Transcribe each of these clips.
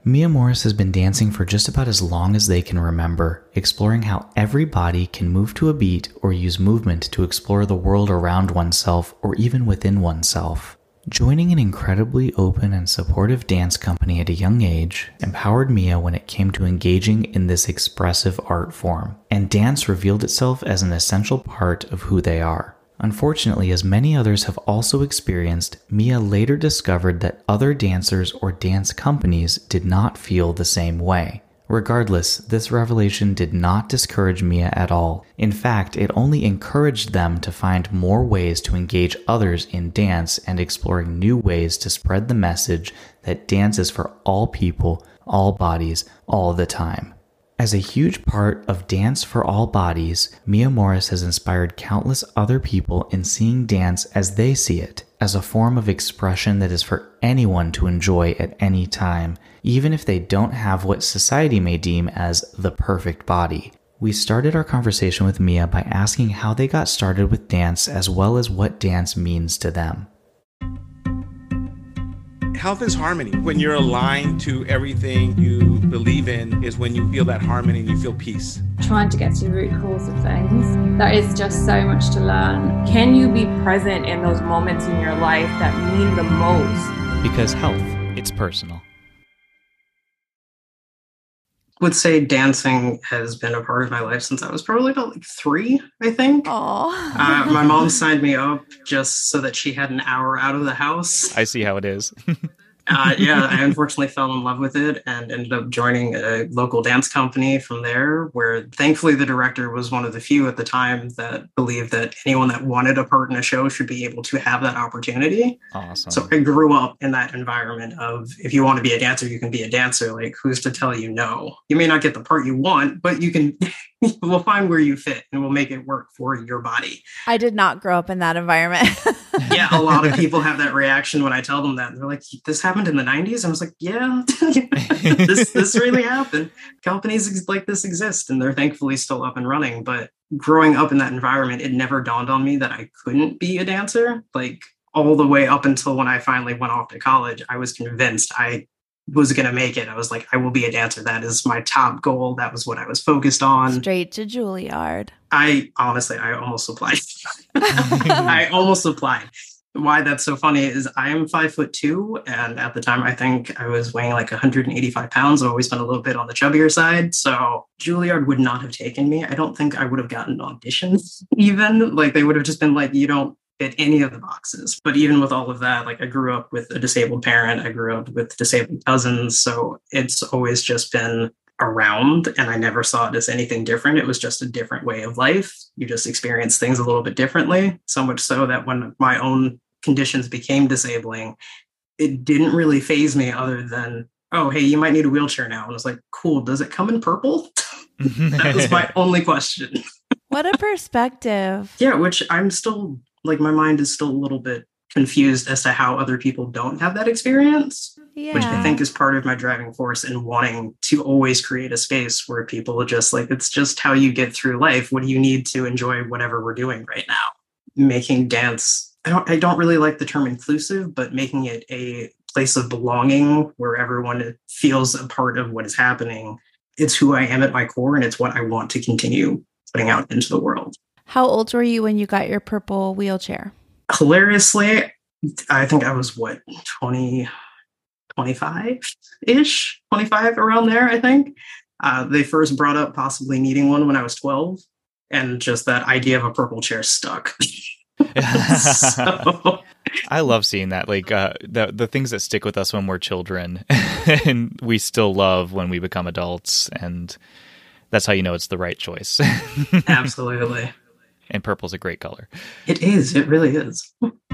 Mia Morris has been dancing for just about as long as they can remember, exploring how every body can move to a beat or use movement to explore the world around oneself or even within oneself. Joining an incredibly open and supportive dance company at a young age empowered Mia when it came to engaging in this expressive art form, and dance revealed itself as an essential part of who they are. Unfortunately, as many others have also experienced, Mia later discovered that other dancers or dance companies did not feel the same way. Regardless, this revelation did not discourage Mia at all. In fact, it only encouraged them to find more ways to engage others in dance and exploring new ways to spread the message that dance is for all people, all bodies, all the time. As a huge part of Dance for All Bodies, Mia Morris has inspired countless other people in seeing dance as they see it, as a form of expression that is for anyone to enjoy at any time, even if they don't have what society may deem as the perfect body. We started our conversation with Mia by asking how they got started with dance as well as what dance means to them. Health is harmony. When you're aligned to everything you believe in is when you feel that harmony and you feel peace. Trying to get to the root cause of things. There is just so much to learn. Can you be present in those moments in your life that mean the most? Because health, it's personal. Would say dancing has been a part of my life since I was probably about 3, I think. My mom signed me up just so that she had an hour out of the house. I see how it is. I unfortunately fell in love with it and ended up joining a local dance company from there, where thankfully the director was one of the few at the time that believed that anyone that wanted a part in a show should be able to have that opportunity. Awesome. So I grew up in that environment of, if you want to be a dancer, you can be a dancer. Like, who's to tell you no? You may not get the part you want, but you can, we'll find where you fit and we'll make it work for your body. I did not grow up in that environment. Yeah, a lot of people have that reaction when I tell them that. They're like, this happened in the 90s? I was like, yeah, this really happened. Companies like this exist, and they're thankfully still up and running. But growing up in that environment, it never dawned on me that I couldn't be a dancer. Like, all the way up until when I finally went off to college, I was convinced I was going to make it. I was like, I will be a dancer. That is my top goal. That was what I was focused on. Straight to Juilliard. I almost applied. I almost applied. Why that's so funny is I am 5'2", and at the time I think I was weighing like 185 pounds. I've always been a little bit on the chubbier side, so Juilliard would not have taken me. I don't think I would have gotten auditions even. Like, they would have just been like, you don't fit any of the boxes. But even with all of that, like, I grew up with a disabled parent. I grew up with disabled cousins, so it's always just been around, and I never saw it as anything different. It was just a different way of life. You just experience things a little bit differently, so much so that when my own conditions became disabling, it didn't really faze me other than, oh, hey, you might need a wheelchair now. And I was like, cool, does it come in purple? That was my only question. What a perspective. Yeah, which I'm still, like, my mind is still a little bit confused as to how other people don't have that experience. Yeah. Which I think is part of my driving force in wanting to always create a space where people are just like, it's just how you get through life. What do you need to enjoy whatever we're doing right now? Making dance, I don't really like the term inclusive, but making it a place of belonging where everyone feels a part of what is happening. It's who I am at my core, and it's what I want to continue putting out into the world. How old were you when you got your purple wheelchair? Hilariously, I think I was 25-ish, 25, around there, I think. They first brought up possibly needing one when I was 12, and just that idea of a purple chair stuck. So. I love seeing that, like the things that stick with us when we're children and we still love when we become adults, and that's how you know it's the right choice. Absolutely. And purple's a great color. It is. It really is.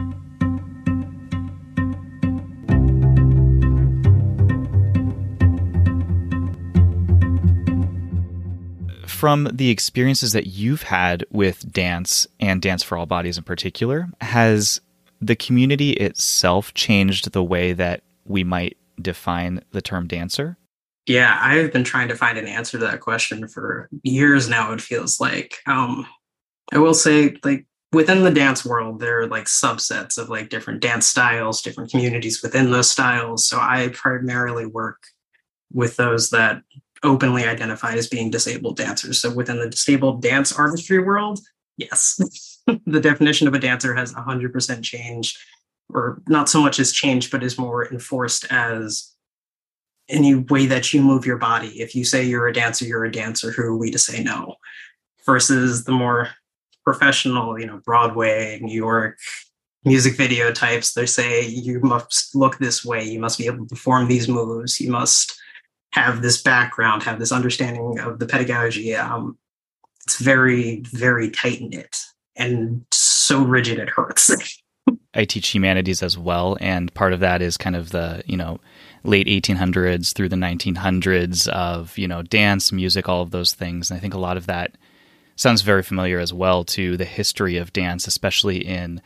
From the experiences that you've had with dance and Dance for All Bodies in particular, has the community itself changed the way that we might define the term dancer? Yeah, I've been trying to find an answer to that question for years now, it feels like. I will say, like, within the dance world, there are like subsets of like different dance styles, different communities within those styles. So I primarily work with those that openly identify as being disabled dancers. So within the disabled dance artistry world, yes, the definition of a dancer has 100% changed, or not so much as changed, but is more enforced as any way that you move your body. If you say you're a dancer, you're a dancer. Who are we to say no? Versus the more professional, Broadway, New York music video types, they say you must look this way, you must be able to perform these moves, you must have this background, have this understanding of the pedagogy. It's very, very tight-knit and so rigid it hurts. I teach humanities as well, and part of that is kind of the, late 1800s through the 1900s of, dance, music, all of those things. And I think a lot of that sounds very familiar as well to the history of dance, especially in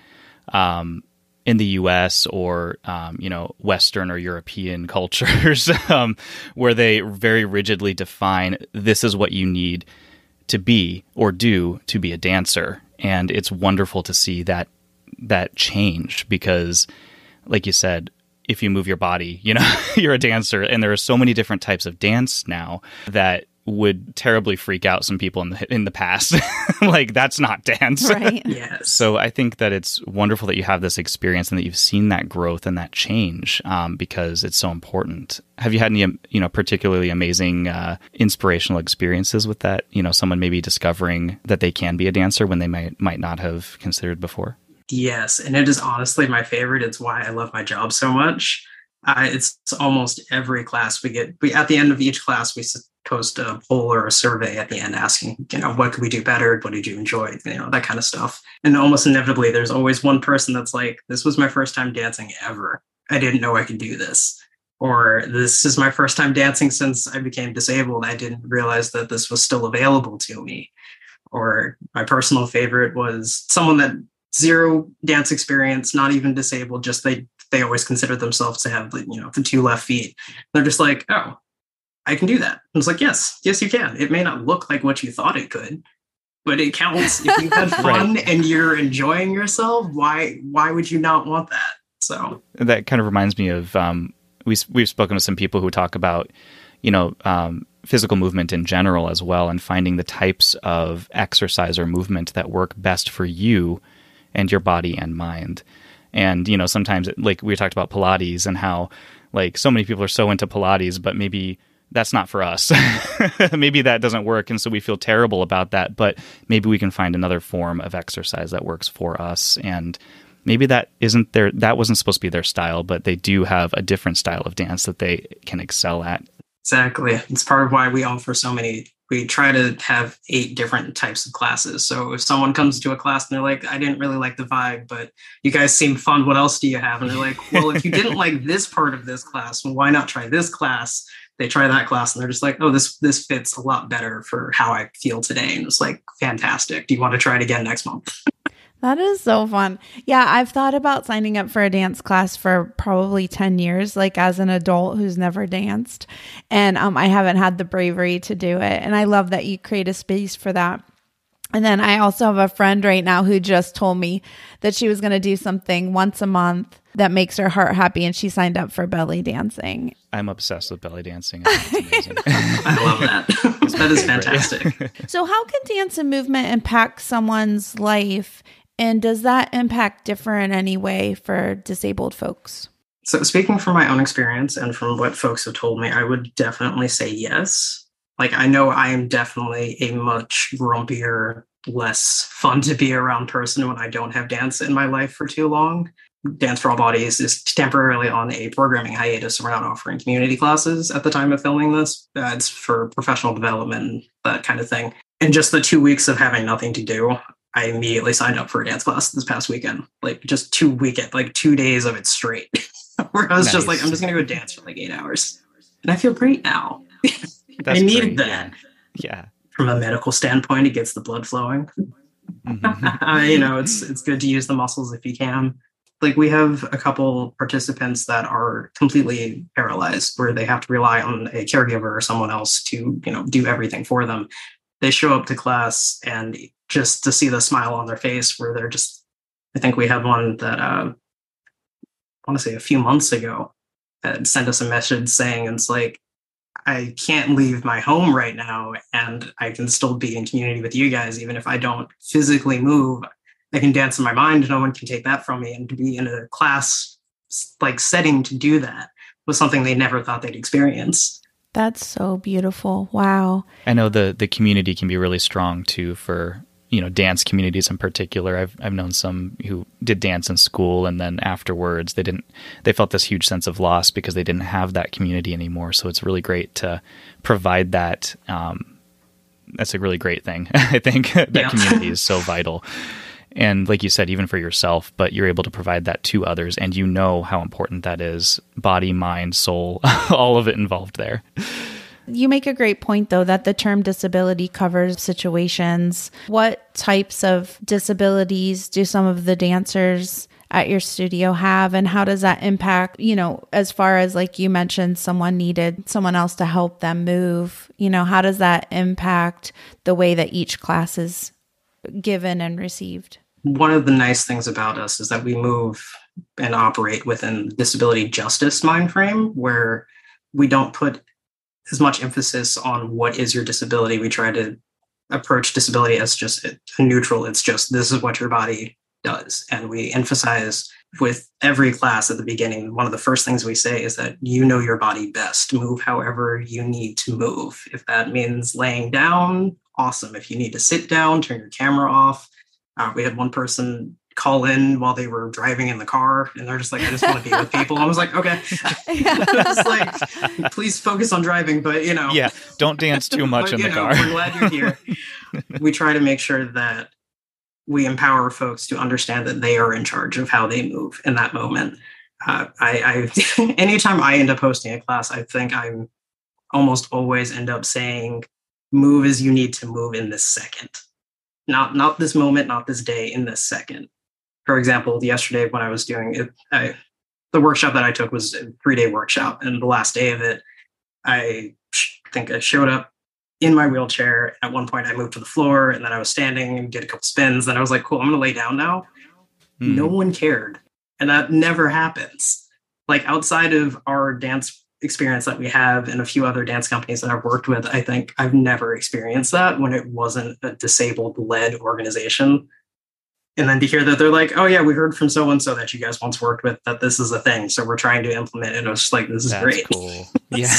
the U.S. or, Western or European cultures, where they very rigidly define this is what you need to be or do to be a dancer. And it's wonderful to see that change because, like you said, if you move your body, you're a dancer. And there are so many different types of dance now that would terribly freak out some people in the past. Like, that's not dance. Right. Yes. So I think that it's wonderful that you have this experience and that you've seen that growth and that change because it's so important. Have you had any, particularly amazing inspirational experiences with that? Someone maybe discovering that they can be a dancer when they might not have considered before? Yes, and it is honestly my favorite. It's why I love my job so much. It's almost every class we at the end of each class, we post a poll or a survey at the end asking, what could we do better? What did you enjoy? That kind of stuff. And almost inevitably, there's always one person that's like, this was my first time dancing ever. I didn't know I could do this. Or this is my first time dancing since I became disabled. I didn't realize that this was still available to me. Or my personal favorite was someone that zero dance experience, not even disabled, just they always consider themselves to have the two left feet. They're just like, oh, I can do that. And it's like, yes, you can. It may not look like what you thought it could, but it counts. If you've had fun Right. and you're enjoying yourself, why would you not want that? So That kind of reminds me of we've spoken with some people who talk about physical movement in general as well, and finding the types of exercise or movement that work best for you and your body and mind. And sometimes, like we talked about Pilates and how like so many people are so into Pilates, but maybe that's not for us. Maybe that doesn't work, and so we feel terrible about that. But maybe we can find another form of exercise that works for us. And maybe that wasn't supposed to be their style, but they do have a different style of dance that they can excel at. exactly. It's part of why we offer so many. We try to have 8 different types of classes. So if someone comes to a class and they're like, I didn't really like the vibe, but you guys seem fun. What else do you have? And they're like, well, if you didn't like this part of this class, well, why not try this class? They try that class and they're just like, oh, this fits a lot better for how I feel today. And it's like, fantastic. Do you want to try it again next month? That is so fun. Yeah, I've thought about signing up for a dance class for probably 10 years, like as an adult who's never danced. And I haven't had the bravery to do it. And I love that you create a space for that. And then I also have a friend right now who just told me that she was going to do something once a month that makes her heart happy. And she signed up for belly dancing. I'm obsessed with belly dancing. I think it's amazing. I love that. That is fantastic. So how can dance and movement impact someone's life? And does that impact differ in any way for disabled folks? So speaking from my own experience and from what folks have told me, I would definitely say yes. Like, I know I am definitely a much grumpier, less fun to be around person when I don't have dance in my life for too long. Dance for All Bodies is temporarily on a programming hiatus around offering community classes at the time of filming this. It's for professional development, that kind of thing. And just the 2 weeks of having nothing to do, I immediately signed up for a dance class this past weekend. Like, just 2 days of it straight. Where I was just like, I'm just going to go dance for like 8 hours. And I feel great now. I needed great. that. Yeah. From a medical standpoint, it gets the blood flowing. Mhm. It's good to use the muscles if you can. Like, we have a couple participants that are completely paralyzed, where they have to rely on a caregiver or someone else to, do everything for them. They show up to class, and just to see the smile on their face, where they're just, I think we had one that I want to say a few months ago sent us a message saying, it's like, I can't leave my home right now, and I can still be in community with you guys. Even if I don't physically move, I can dance in my mind. No one can take that from me. And to be in a class like setting to do that was something they never thought they'd experience. That's so beautiful. Wow. I know the community can be really strong too for, dance communities in particular. I've known some who did dance in school, and then afterwards they felt this huge sense of loss because they didn't have that community anymore. So it's really great to provide that. That's a really great thing. I think that community is so vital. And like you said, even for yourself, but you're able to provide that to others, and you know how important that is. Body, mind, soul, all of it involved there. You make a great point, though, that the term disability covers situations. What types of disabilities do some of the dancers at your studio have, and how does that impact, as far as, like you mentioned, someone needed someone else to help them move, how does that impact the way that each class is given and received? One of the nice things about us is that we move and operate within the disability justice mind frame, where we don't put as much emphasis on what is your disability. We try to approach disability as just a neutral. It's just, this is what your body does. And we emphasize with every class at the beginning, one of the first things we say is that you know your body best. Move however you need to move. If that means laying down, awesome. If you need to sit down, turn your camera off. We had one person call in while they were driving in the car, and they're just like, I just want to be with people. I was like, okay. Just like, please focus on driving, but Yeah, don't dance too much in the car. We're glad you're here. We try to make sure that we empower folks to understand that they are in charge of how they move in that moment. I anytime I end up hosting a class, I think I'm almost always end up saying, move as you need to move in this second. Not this moment, not this day, in this second. For example, yesterday when I was doing it, the workshop that I took was a 3-day workshop. And the last day of it, I think I showed up in my wheelchair. At one point I moved to the floor, and then I was standing and did a couple spins. Then I was like, cool, I'm going to lay down now. No one cared. And that never happens. Like, outside of our dance experience that we have and a few other dance companies that I've worked with, I think I've never experienced that when it wasn't a disabled-led organization. And then to hear that they're like, oh yeah, we heard from so-and-so that you guys once worked with, that this is a thing, so we're trying to implement it. I was just like, this is That's great. Cool. Yeah.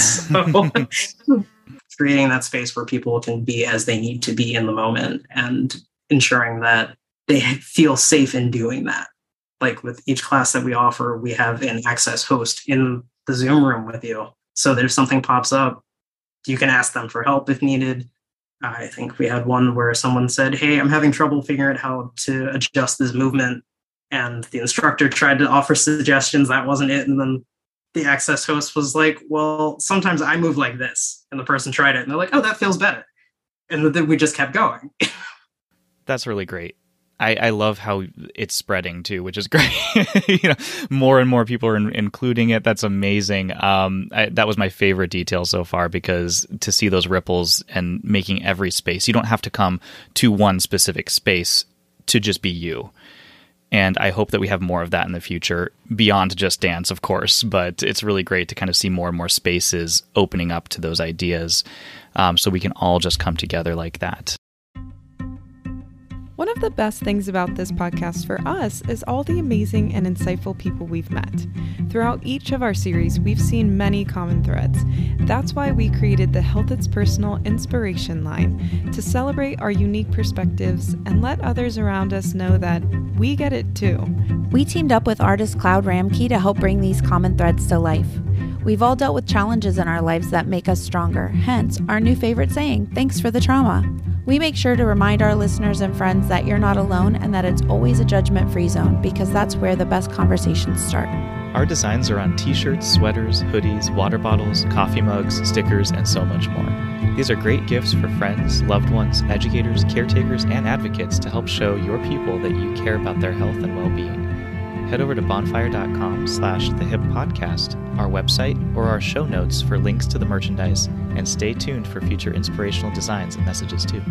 So, creating that space where people can be as they need to be in the moment, and ensuring that they feel safe in doing that. Like with each class that we offer, we have an access host in the Zoom room with you. So that if something pops up, you can ask them for help if needed. I think we had one where someone said, hey, I'm having trouble figuring out how to adjust this movement. And the instructor tried to offer suggestions. That wasn't it. And then the access host was like, well, sometimes I move like this. And the person tried it, and they're like, oh, that feels better. And then we just kept going. That's really great. I love how it's spreading too, which is great. More and more people are including it. That's amazing. That was my favorite detail so far, because to see those ripples and making every space, you don't have to come to one specific space to just be you. And I hope that we have more of that in the future, beyond just dance, of course. But it's really great to kind of see more and more spaces opening up to those ideas, so we can all just come together like that. One of the best things about this podcast for us is all the amazing and insightful people we've met. Throughout each of our series, we've seen many common threads. That's why we created the Health It's Personal Inspiration Line, to celebrate our unique perspectives and let others around us know that we get it too. We teamed up with artist Cloud Ramke to help bring these common threads to life. We've all dealt with challenges in our lives that make us stronger, hence our new favorite saying, thanks for the trauma. We make sure to remind our listeners and friends that you're not alone, and that it's always a judgment-free zone, because that's where the best conversations start. Our designs are on t-shirts, sweaters, hoodies, water bottles, coffee mugs, stickers, and so much more. These are great gifts for friends, loved ones, educators, caretakers, and advocates to help show your people that you care about their health and well-being. Head over to bonfire.com/thehippodcast, our website, or our show notes for links to the merchandise, and stay tuned for future inspirational designs and messages too.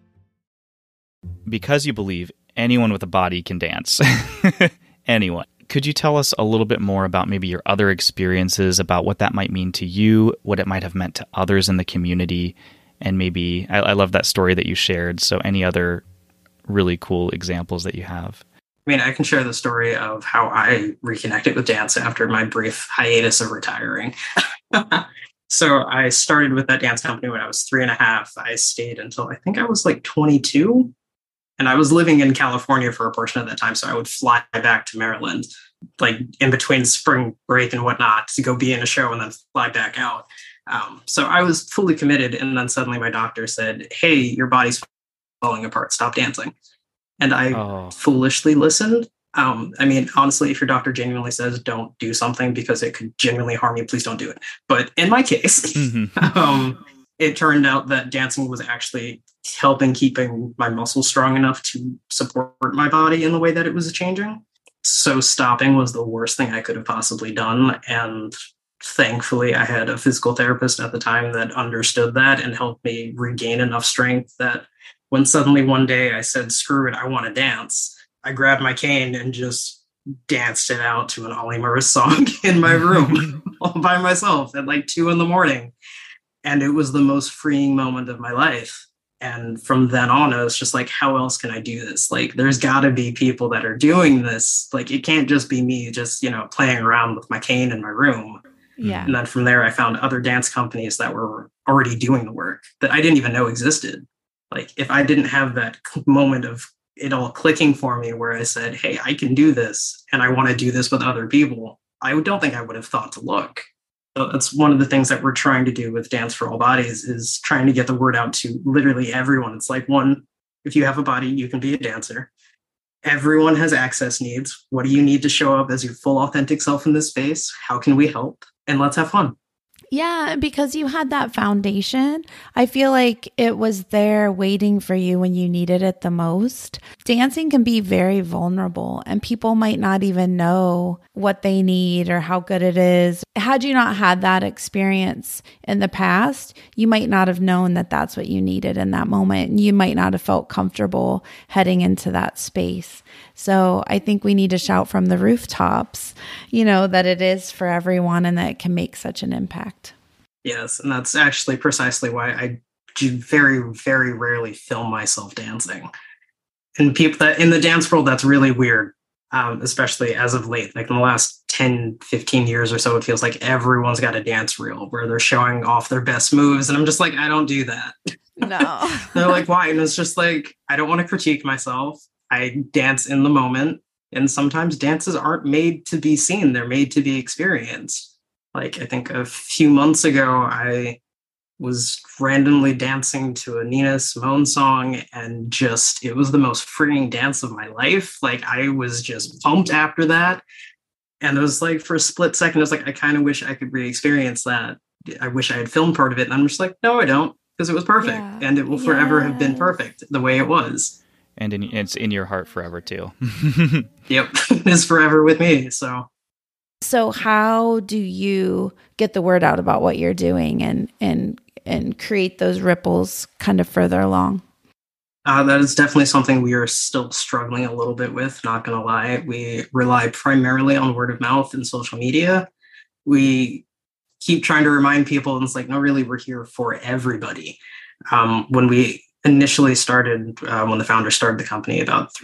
Because you believe anyone with a body can dance. Anyone. could you tell us a little bit more about maybe your other experiences, about what that might mean to you, what it might have meant to others in the community, and maybe, I love that story that you shared, so any other really cool examples that you have? I mean, I can share the story of how I reconnected with dance after my brief hiatus of retiring. So I started with that dance company when I was 3.5. I stayed until I think I was like 22. And I was living in California for a portion of that time. So I would fly back to Maryland, like in between spring break and whatnot, to go be in a show and then fly back out. So I was fully committed. And then suddenly my doctor said, hey, your body's falling apart. Stop dancing. And I foolishly listened. I mean, honestly, if your doctor genuinely says don't do something because it could genuinely harm you, please don't do it. But in my case, it turned out that dancing was actually helping keeping my muscles strong enough to support my body in the way that it was changing. So stopping was the worst thing I could have possibly done. And thankfully, I had a physical therapist at the time that understood that and helped me regain enough strength that when suddenly one day I said, screw it, I want to dance, I grabbed my cane and just danced it out to an Ollie Murs song in my room all by myself at like 2 a.m. And it was the most freeing moment of my life. And from then on, I was just like, how else can I do this? Like, there's got to be people that are doing this. Like, it can't just be me just, playing around with my cane in my room. Yeah. And then from there, I found other dance companies that were already doing the work that I didn't even know existed. Like, if I didn't have that moment of it all clicking for me where I said, hey, I can do this and I want to do this with other people, I don't think I would have thought to look. So that's one of the things that we're trying to do with Dance for All Bodies, is trying to get the word out to literally everyone. It's like, one, if you have a body, you can be a dancer. Everyone has access needs. What do you need to show up as your full authentic self in this space? How can we help? And let's have fun. Yeah, because you had that foundation. I feel like it was there waiting for you when you needed it the most. Dancing can be very vulnerable and people might not even know what they need or how good it is. Had you not had that experience in the past, you might not have known that that's what you needed in that moment. And you might not have felt comfortable heading into that space. So I think we need to shout from the rooftops, that it is for everyone and that it can make such an impact. Yes, and that's actually precisely why I do very, very rarely film myself dancing. And people that in the dance world, that's really weird, especially as of late. Like in the last 10, 15 years or so, it feels like everyone's got a dance reel where they're showing off their best moves. And I'm just like, I don't do that. No. They're like, why? And it's just like, I don't want to critique myself. I dance in the moment. And sometimes dances aren't made to be seen. They're made to be experienced. Like, I think a few months ago, I was randomly dancing to a Nina Simone song, and it was the most freeing dance of my life. Like, I was just pumped after that. And it was like, for a split second, I was like, I kind of wish I could re-experience that. I wish I had filmed part of it. And I'm just like, no, I don't, because it was perfect. Yeah. And it will forever have been perfect the way it was. And it's in your heart forever, too. Yep, it's forever with me, So how do you get the word out about what you're doing and create those ripples kind of further along? That is definitely something we are still struggling a little bit with, not going to lie. We rely primarily on word of mouth and social media. We keep trying to remind people, and it's like, no, really, we're here for everybody. When we initially started, when the founder started the company about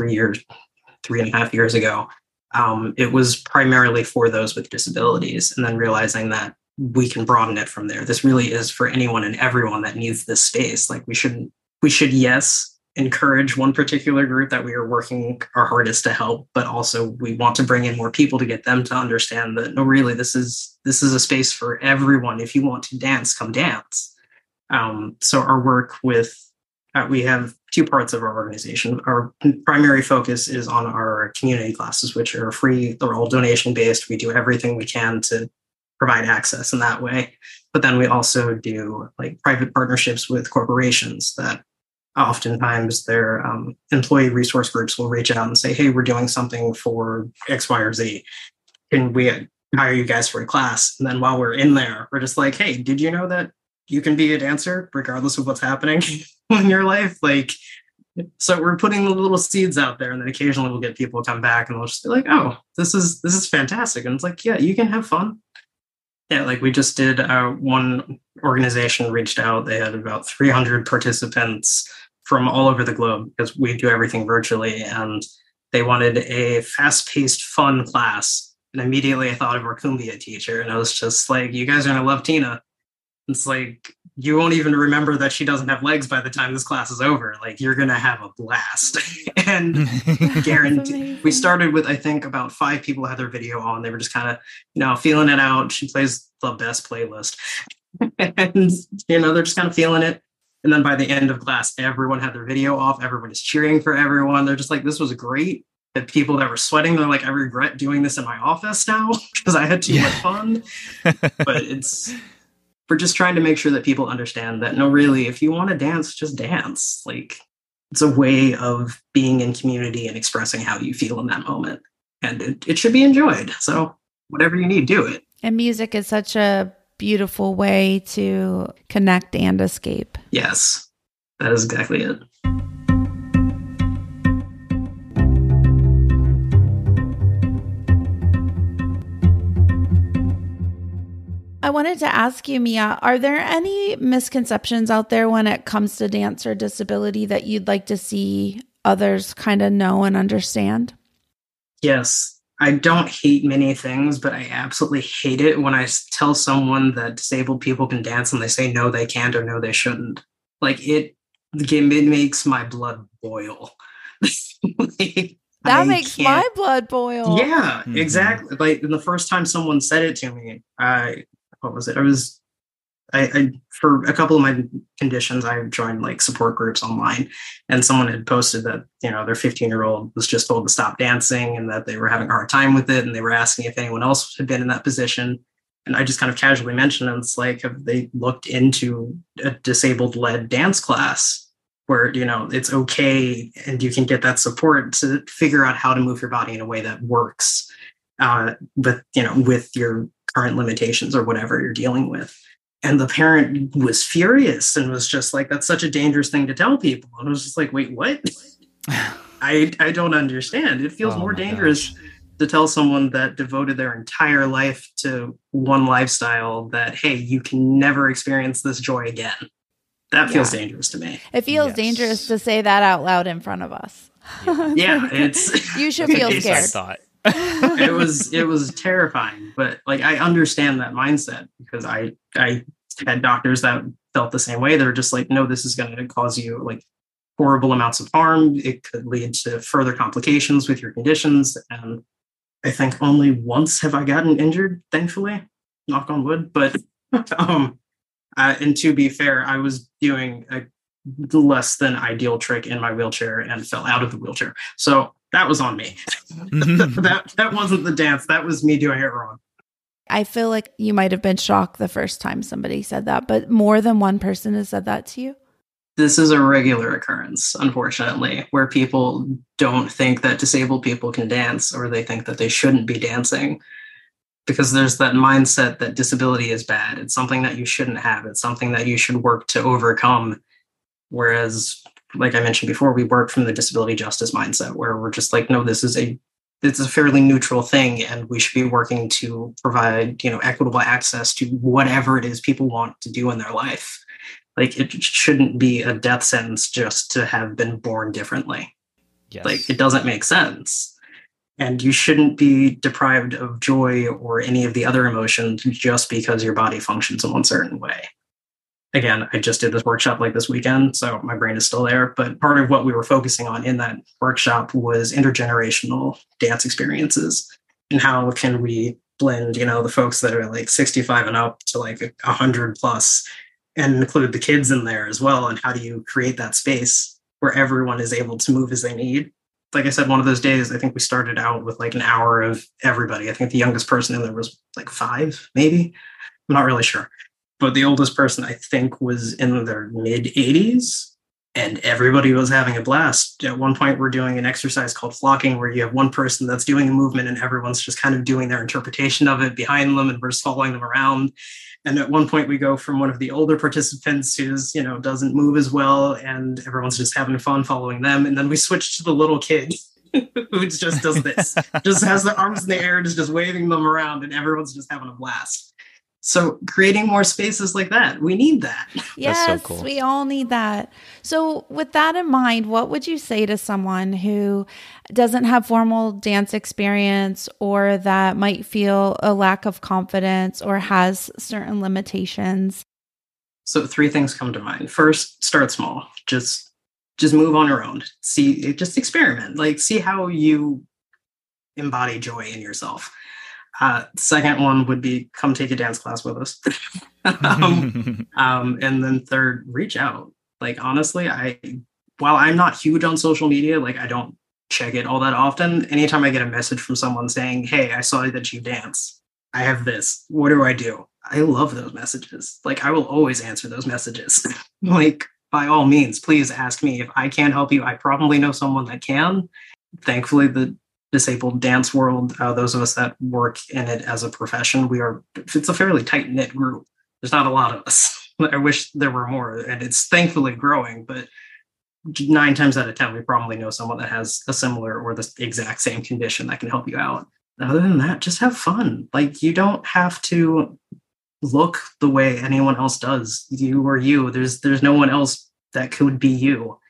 3.5 years ago, it was primarily for those with disabilities, and then realizing that we can broaden it from there. This really is for anyone and everyone that needs this space. Like, we should, yes, encourage one particular group that we are working our hardest to help, but also we want to bring in more people to get them to understand that, no, really, this is a space for everyone. If you want to dance, come dance. So our work with, we have 2 parts of our organization. Our primary focus is on our community classes, which are free. They're all donation-based. We do everything we can to provide access in that way. But then we also do like private partnerships with corporations that oftentimes their employee resource groups will reach out and say, hey, we're doing something for X, Y, or Z. Can we hire you guys for a class? And then while we're in there, we're just like, hey, did you know that you can be a dancer regardless of what's happening in your life? Like, So we're putting the little seeds out there, and then occasionally we'll get people come back and they'll just be like, oh, this is fantastic. And it's like, yeah, you can have fun. Yeah, like we just did, one organization reached out. They had about 300 participants from all over the globe because we do everything virtually. And they wanted a fast-paced, fun class. And immediately I thought of our Kumbia teacher. And I was just like, you guys are going to love Tina. It's like, you won't even remember that she doesn't have legs by the time this class is over. Like, you're going to have a blast. And guarantee. We started with, I think, about 5 people had their video on. They were just kind of, feeling it out. She plays the best playlist. And, they're just kind of feeling it. And then by the end of class, everyone had their video off. Everyone is cheering for everyone. They're just like, this was great. The people that were sweating, they're like, I regret doing this in my office now because I had too much fun. But we're just trying to make sure that people understand that, no, really, if you want to dance, just dance. Like, it's a way of being in community and expressing how you feel in that moment. And it should be enjoyed. So whatever you need, do it. And music is such a beautiful way to connect and escape. Yes, that is exactly it. I wanted to ask you, Mia, are there any misconceptions out there when it comes to dance or disability that you'd like to see others kind of know and understand? Yes. I don't hate many things, but I absolutely hate it when I tell someone that disabled people can dance and they say, no, they can't, or no, they shouldn't. Like, it makes my blood boil. That makes my blood boil. Yeah, exactly. Like, the first time someone said it to me, what was it? I for a couple of my conditions, I joined like support groups online, and someone had posted that, their 15-year-old was just told to stop dancing and that they were having a hard time with it. And they were asking if anyone else had been in that position. And I just kind of casually mentioned, and it's like, have they looked into a disabled-led dance class where, it's okay and you can get that support to figure out how to move your body in a way that works, with your current limitations or whatever you're dealing with. And the parent was furious and was just like, that's such a dangerous thing to tell people. And I was just like, wait, what? I don't understand. It feels more dangerous to tell someone that devoted their entire life to one lifestyle that, hey, you can never experience this joy again. That feels dangerous to me. It feels dangerous to say that out loud in front of us. Yeah, it's you should feel scared. I thought. it was terrifying, but like, I understand that mindset because I had doctors that felt the same way. They're just like, no, this is going to cause you like horrible amounts of harm. It could lead to further complications with your conditions. And I think only once have I gotten injured, thankfully, knock on wood. But and to be fair, I was doing a less than ideal trick in my wheelchair and fell out of the wheelchair. So that was on me. that wasn't the dance. That was me doing it wrong. I feel like you might have been shocked the first time somebody said that, but more than one person has said that to you? This is a regular occurrence, unfortunately, where people don't think that disabled people can dance, or they think that they shouldn't be dancing, because there's that mindset that disability is bad. It's something that you shouldn't have. It's something that you should work to overcome. Whereas, like I mentioned before, we work from the disability justice mindset, where we're just like, no, it's a fairly neutral thing, and we should be working to provide, equitable access to whatever it is people want to do in their life. Like, it shouldn't be a death sentence just to have been born differently. Yes. Like, it doesn't make sense. And you shouldn't be deprived of joy or any of the other emotions just because your body functions in one certain way. Again, I just did this workshop like this weekend, so my brain is still there. But part of what we were focusing on in that workshop was intergenerational dance experiences, and how can we blend, the folks that are like 65 and up to like 100 plus, and include the kids in there as well. And how do you create that space where everyone is able to move as they need? Like I said, one of those days, I think we started out with like an hour of everybody. I think the youngest person in there was like 5, maybe. I'm not really sure. But the oldest person, I think, was in their mid 80s. and everybody was having a blast. At one point, we're doing an exercise called flocking, where you have one person that's doing a movement and everyone's just kind of doing their interpretation of it behind them, and we're just following them around. And at one point, we go from one of the older participants who's, doesn't move as well, and everyone's just having fun following them. And then we switch to the little kid who just does this, just has their arms in the air, just waving them around, and everyone's just having a blast. So creating more spaces like that, we need that. Yes, so cool. We all need that. So with that in mind, what would you say to someone who doesn't have formal dance experience, or that might feel a lack of confidence or has certain limitations? So 3 things come to mind. First, start small. Just move on your own. Just experiment. Like, see how you embody joy in yourself. Second one would be come take a dance class with us. And then third, reach out. Like, honestly, while I'm not huge on social media, like, I don't check it all that often. Anytime I get a message from someone saying, hey, I saw that you dance, I have this, what do? I love those messages. Like, I will always answer those messages. Like, by all means, please ask me. If I can't help you, I probably know someone that can. Thankfully, the disabled dance world, those of us that work in it as a profession, it's a fairly tight-knit group. There's not a lot of us. I wish there were more, and it's thankfully growing, but 9 times out of 10, we probably know someone that has a similar or the exact same condition that can help you out. Other than that, just have fun. Like, you don't have to look the way anyone else does. You are you. There's no one else that could be you.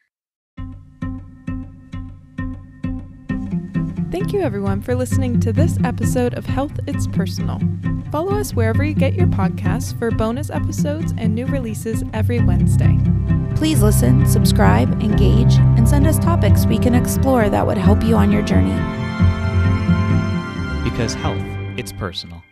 Thank you, everyone, for listening to this episode of Health It's Personal. Follow us wherever you get your podcasts for bonus episodes and new releases every Wednesday. Please listen, subscribe, engage, and send us topics we can explore that would help you on your journey. Because health, it's personal.